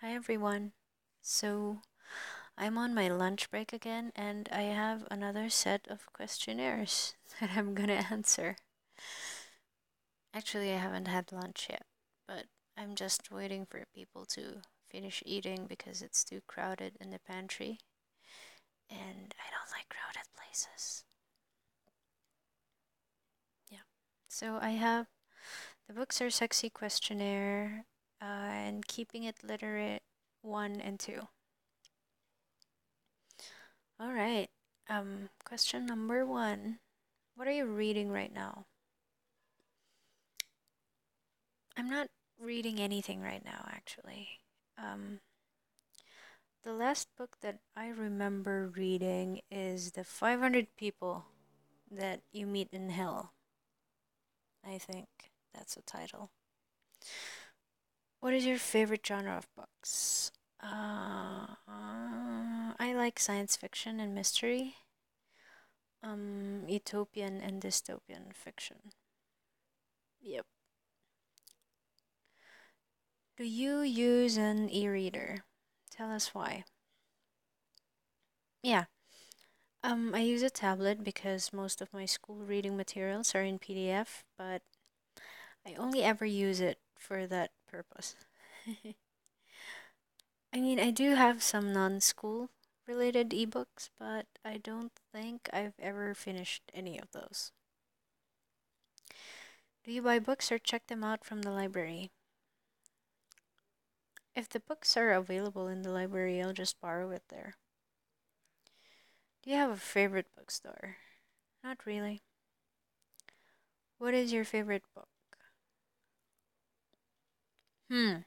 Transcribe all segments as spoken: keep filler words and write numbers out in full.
Hi everyone. So, I'm on my lunch break again and I have another set of questionnaires that I'm gonna answer. Actually, I haven't had lunch yet, but I'm just waiting for people to finish eating because it's too crowded in the pantry and I don't like crowded places. Yeah. So, I have the Books Are Sexy questionnaire uh, and Keeping It Literate one and two. All right. Um, question number one. What are you reading right now? I'm not reading anything right now, actually. Um, the last book that I remember reading is The five hundred People That You Meet in Hell. I think that's the title. What is your favorite genre of books? Uh, uh, I like science fiction and mystery, um, utopian and dystopian fiction. Yep. Do you use an e-reader? Tell us why. Yeah, um, I use a tablet because most of my school reading materials are in P D F, but I only ever use it for that purpose. I mean, I do have some non-school related ebooks, but I don't think I've ever finished any of those. Do you buy books or check them out from the library? If the books are available in the library, I'll just borrow it there. Do you have a favorite bookstore? Not really. What is your favorite book? Hmm.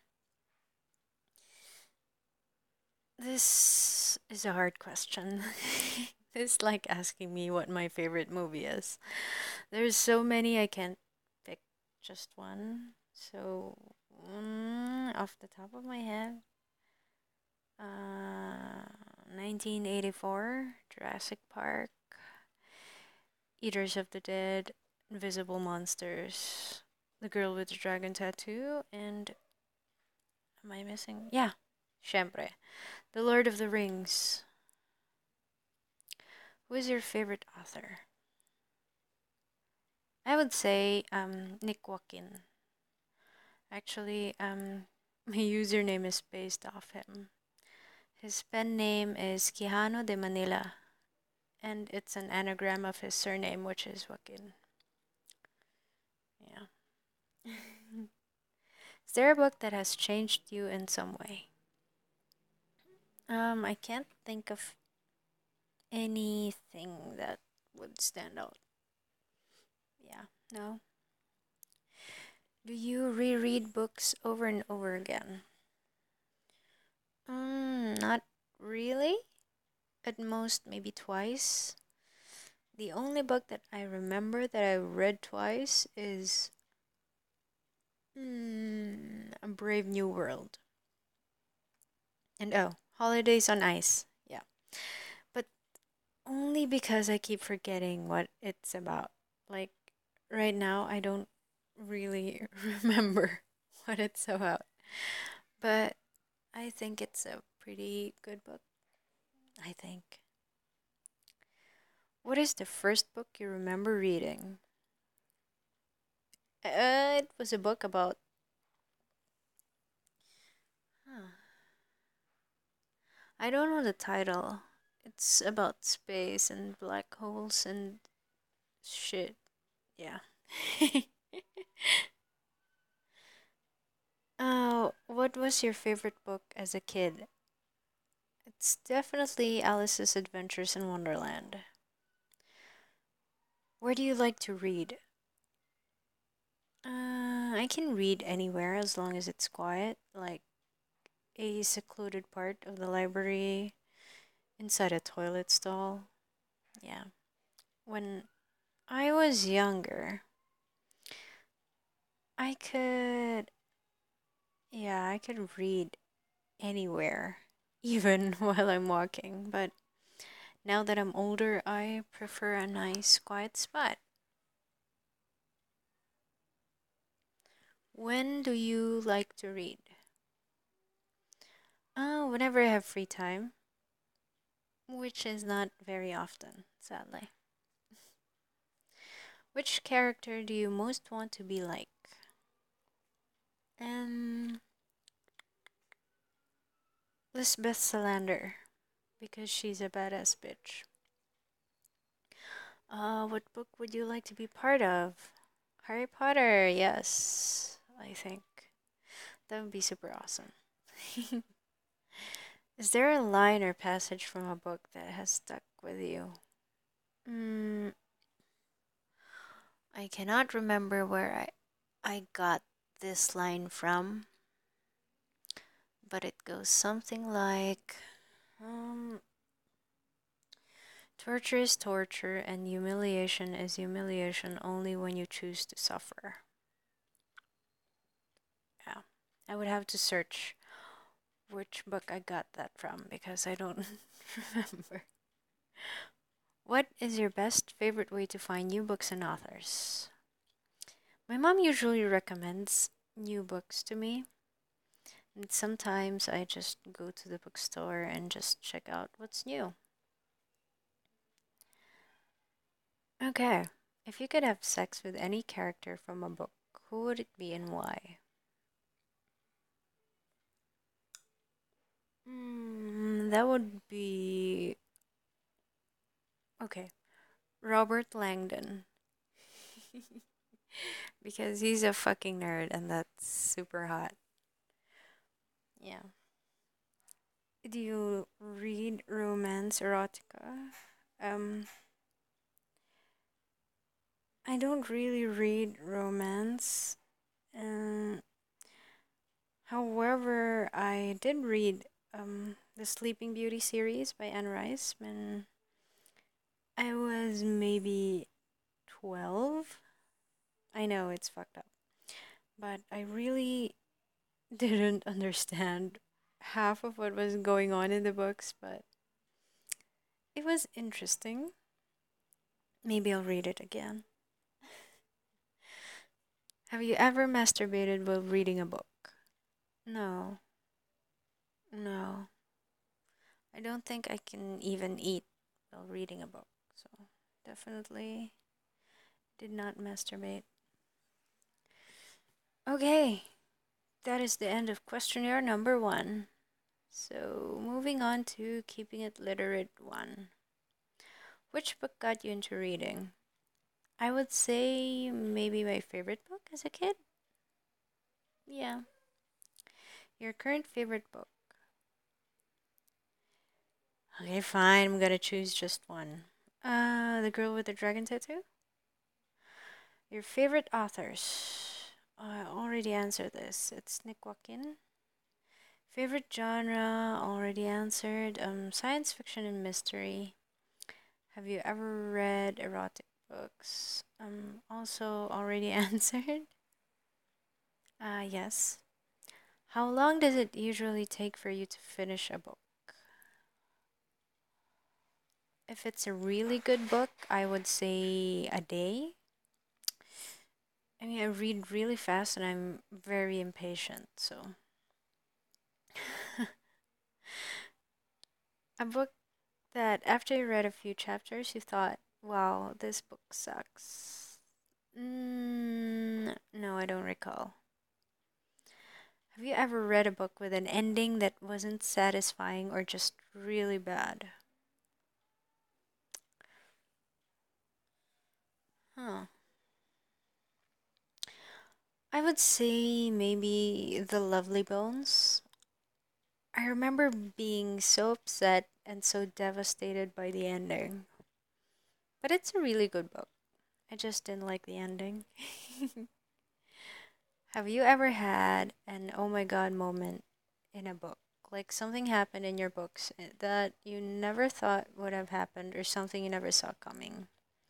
This is a hard question. It's like asking me what my favorite movie is. There's so many I can't pick just one. So, mm, off the top of my head, uh, nineteen eighty-four, Jurassic Park, Eaters of the Dead, Invisible Monsters, The Girl with the Dragon Tattoo, and am I missing? Yeah, Siempre. The Lord of the Rings. Who is your favorite author? I would say um, Nick Joaquin. Actually, um, my username is based off him. His pen name is Quijano de Manila, and it's an anagram of his surname, which is Joaquin. Yeah. Is there a book that has changed you in some way? Um, I can't think of anything that would stand out. Yeah, no. Do you reread books over and over again? Mm, not really. At most, maybe twice. The only book that I remember that I read twice is mm, A Brave New World. And oh, Holidays on Ice. Yeah. But only because I keep forgetting what it's about. Like, right now, I don't really remember what it's about. But I think it's a pretty good book. I think. What is the first book you remember reading? Uh, it was a book about. Huh, I don't know the title. It's about space and black holes and shit. Yeah. Oh, what was your favorite book as a kid? It's definitely Alice's Adventures in Wonderland. Where do you like to read? Uh, I can read anywhere as long as it's quiet, like a secluded part of the library, inside a toilet stall. Yeah. When I was younger, I could, yeah, I could read anywhere, even while I'm walking. But now that I'm older, I prefer a nice, quiet spot. When do you like to read? Uh, whenever I have free time, which is not very often, sadly. Which character do you most want to be like? Um, Lisbeth Salander, because she's a badass bitch. Uh, what book would you like to be part of? Harry Potter, yes, I think. That would be super awesome. Is there a line or passage from a book that has stuck with you? Mm, I cannot remember where I I got this line from, but it goes something like um torture is torture and humiliation is humiliation only when you choose to suffer. Yeah. I would have to search which book I got that from because I don't remember. What is your best favorite way to find new books and authors? My mom usually recommends new books to me, and sometimes I just go to the bookstore and just check out what's new. Okay, if you could have sex with any character from a book, who would it be and why? Mm, that would be. Okay, Robert Langdon. Because he's a fucking nerd and that's super hot. Yeah. Do you read romance erotica? Um, I don't really read romance. Um, however, I did read um the Sleeping Beauty series by Anne Rice when I was maybe twelve. I know it's fucked up, but I really didn't understand half of what was going on in the books, but it was interesting. Maybe I'll read it again. Have you ever masturbated while reading a book? No, no. I don't think I can even eat while reading a book, so definitely did not masturbate. Okay, that is the end of questionnaire number one. So, moving on to keeping it literate one. Which book got you into reading? I would say maybe my favorite book as a kid. Yeah. Your current favorite book? Okay, fine. I'm gonna choose just one. Uh, The Girl with the Dragon Tattoo? Your favorite authors? I already answered this. It's Nick Wakin. Favorite genre? Already answered. Um, science fiction and mystery. Have you ever read erotic books? Um, also already answered. Uh, yes. How long does it usually take for you to finish a book? If it's a really good book, I would say a day. I mean, I read really fast and I'm very impatient, so. A book that after you read a few chapters, you thought, wow, this book sucks. Mm, no, I don't recall. Have you ever read a book with an ending that wasn't satisfying or just really bad? Huh. I would say maybe The Lovely Bones. I remember being so upset and so devastated by the ending. But it's a really good book. I just didn't like the ending. Have you ever had an oh my god moment in a book? Like something happened in your books eh, that you never thought would have happened or something you never saw coming?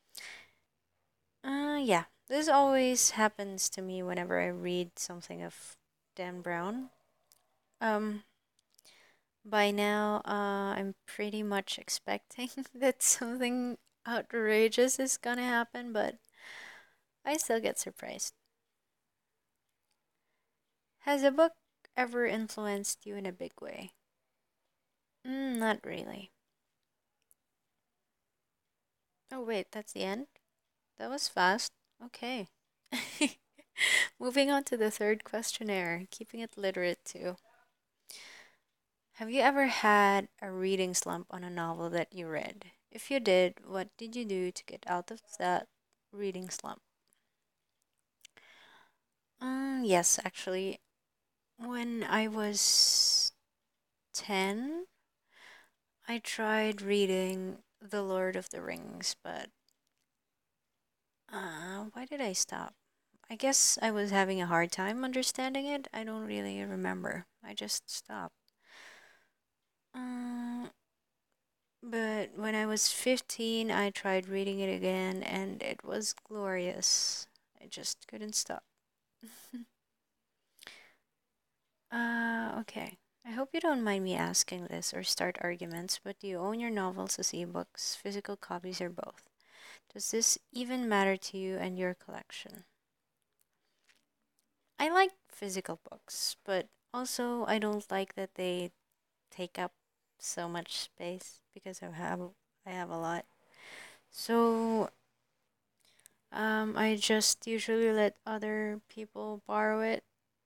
Uh, yeah. This always happens to me whenever I read something of Dan Brown. Um, by now, uh, I'm pretty much expecting that something outrageous is gonna happen, but I still get surprised. Has a book ever influenced you in a big way? Mm, not really. Oh, wait, that's the end? That was fast. Okay. Moving on to the third questionnaire, keeping it literate too. Have you ever had a reading slump on a novel that you read? If you did, what did you do to get out of that reading slump? Um, yes, actually. When I was ten, I tried reading The Lord of the Rings, but uh, why did I stop? I guess I was having a hard time understanding it. I don't really remember. I just stopped. Uh, but when I was fifteen, I tried reading it again and it was glorious. I just couldn't stop. uh, okay. I hope you don't mind me asking this or start arguments, but do you own your novels as ebooks, physical copies, or both? Does this even matter to you and your collection? I like physical books, but also I don't like that they take up so much space because I have I have a lot. So um, I just usually let other people borrow it,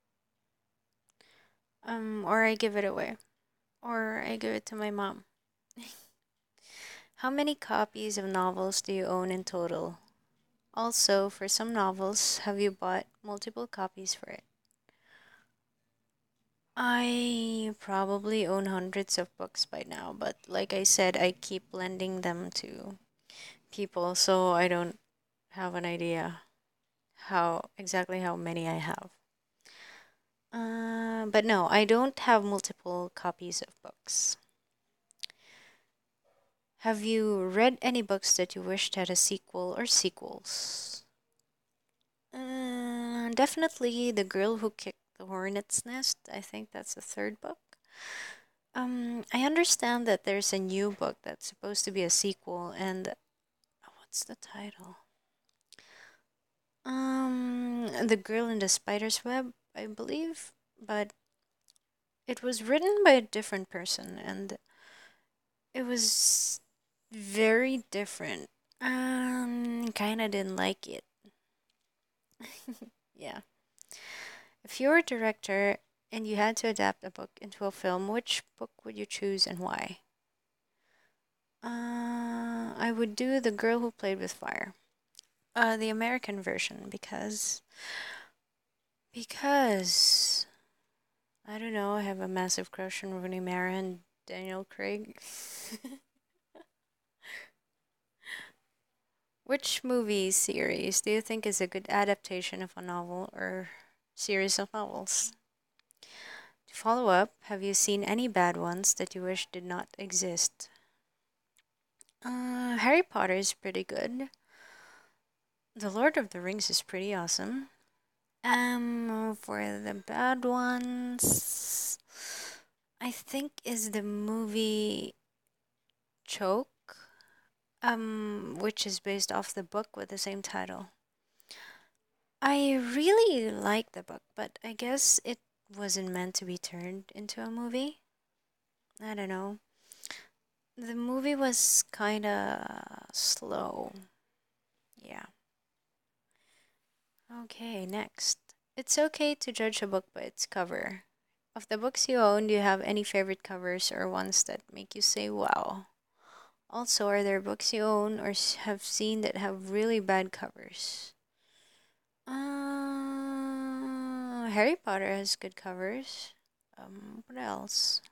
um, or I give it away, or I give it to my mom. How many copies of novels do you own in total? Also, for some novels, have you bought multiple copies for it? I probably own hundreds of books by now, but like I said, I keep lending them to people, so I don't have an idea how exactly how many I have. Uh, but no, I don't have multiple copies of books. Have you read any books that you wished had a sequel or sequels? Uh, definitely The Girl Who Kicked the Hornet's Nest. I think that's the third book. Um, I understand that there's a new book that's supposed to be a sequel, and oh, what's the title? Um, The Girl in the Spider's Web, I believe, but it was written by a different person, and it was very different. Um, kind of didn't like it. Yeah. If you were a director and you had to adapt a book into a film, which book would you choose and why? Uh, I would do The Girl Who Played with Fire. Uh, the American version because because I don't know. I have a massive crush on Rooney Mara and Daniel Craig. Which movie series do you think is a good adaptation of a novel or series of novels? To follow up, have you seen any bad ones that you wish did not exist? Uh, Harry Potter is pretty good. The Lord of the Rings is pretty awesome. Um, for the bad ones, I think is the movie Choke, um, which is based off the book with the same title. I really like the book, but I guess it wasn't meant to be turned into a movie. I don't know. The movie was kind of slow. Yeah. Okay, next. It's okay to judge a book by its cover. Of the books you own, do you have any favorite covers or ones that make you say wow? Also, are there books you own or have seen that have really bad covers? Uh, Harry Potter has good covers. Um, what else?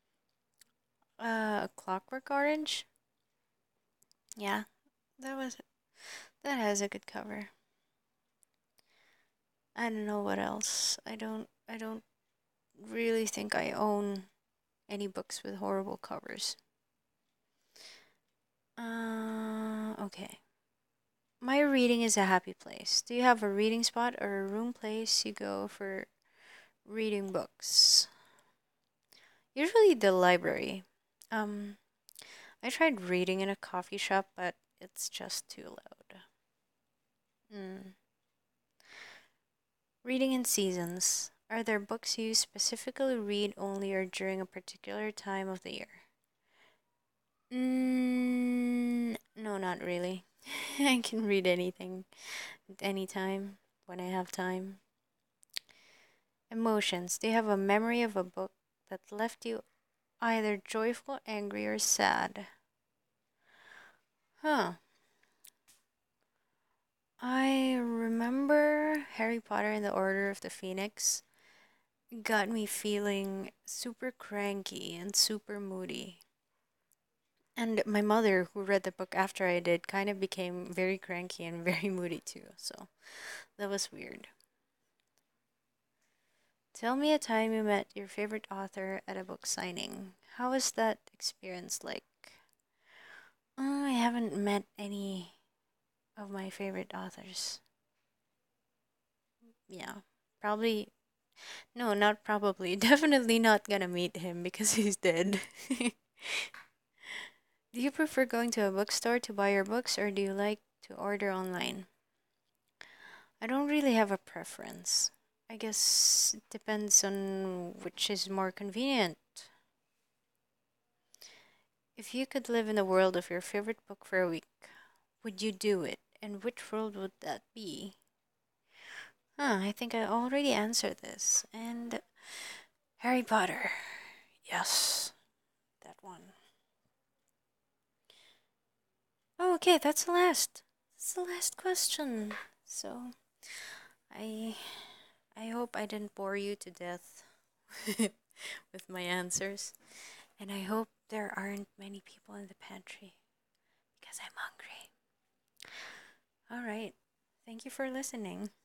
Uh, Clockwork Orange. Yeah, that was that has a good cover. I don't know what else. I don't. I don't really think I own any books with horrible covers. Uh, okay. My reading is a happy place. Do you have a reading spot or a room place you go for reading books? Usually the library. Um, I tried reading in a coffee shop, but it's just too loud. Mm. Reading in seasons. Are there books you specifically read only or during a particular time of the year? Mm, no, not really. I can read anything at any time when I have time. Emotions. Do you have a memory of a book that left you either joyful, angry, or sad? Huh. I remember Harry Potter and the Order of the Phoenix got me feeling super cranky and super moody. And my mother, who read the book after I did, kind of became very cranky and very moody too. So that was weird. Tell me a time you met your favorite author at a book signing. How was that experience like? Uh, I haven't met any of my favorite authors. Yeah, probably. No, not probably. Definitely not gonna meet him because he's dead. Do you prefer going to a bookstore to buy your books or do you like to order online? I don't really have a preference. I guess it depends on which is more convenient. If you could live in the world of your favorite book for a week, would you do it? And which world would that be? Huh, I think I already answered this. And Harry Potter. Yes, that one. Oh, okay, that's the last. That's the last question. So, I I hope I didn't bore you to death with my answers. And I hope there aren't many people in the pantry because I'm hungry. All right. Thank you for listening.